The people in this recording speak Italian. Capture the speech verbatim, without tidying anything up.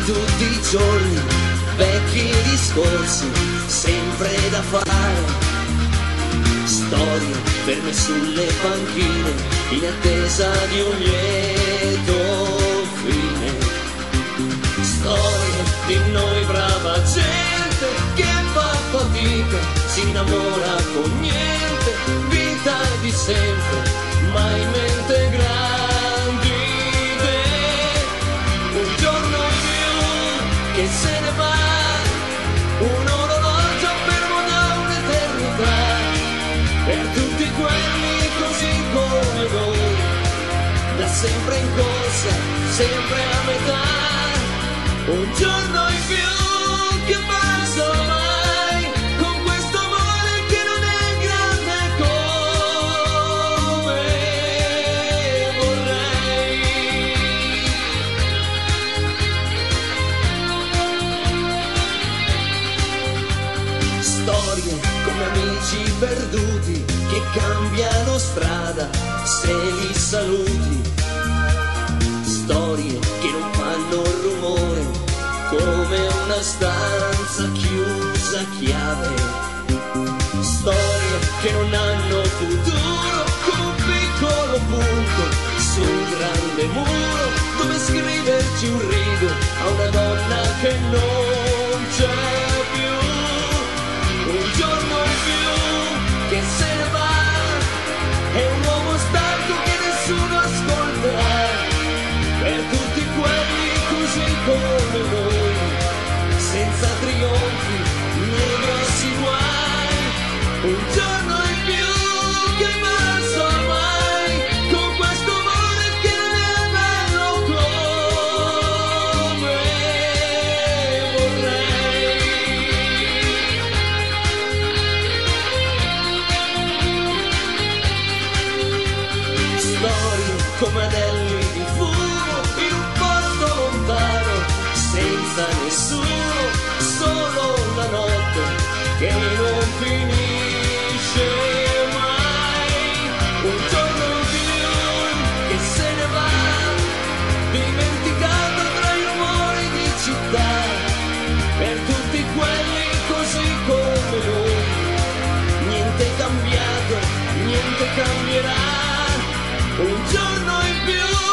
tutti i giorni, vecchi discorsi, sempre da fare. Storie ferme sulle panchine, in attesa di un lieto fine. Storie di noi brava gente che fa fatica, si innamora con niente, vita di sempre, mai in mente grandi idee. Un giorno in più che se ne va, un orologio fermo da un'eternità, per tutti quelli così come noi, da sempre in corsa, sempre a metà. Un giorno in più che passa mai, con questo amore che non è grande come vorrei. Storie come amici perduti che cambiano strada se li saluti. Storie che non fanno rumore come una stanza chiusa a chiave. Storie che non hanno futuro come un piccolo punto su un grande muro dove scriverci un rigo a una donna che non c'è più. Un giorno in più che se ne va, è un uomo stanco che nessuno ascolterà, per tutti quelli così come noi, senza trionfi né grossi guai. Un giorno in più che passa mai, con questo amore che non è bello come vorrei. Storie come anelli di fumo in un posto lontano, senza nessuno, solo una notte che non finisce mai. Un giorno in più che se ne va, dimenticato tra i rumori di città, per tutti quelli così come noi. Niente è cambiato, niente cambierà. Un giorno in più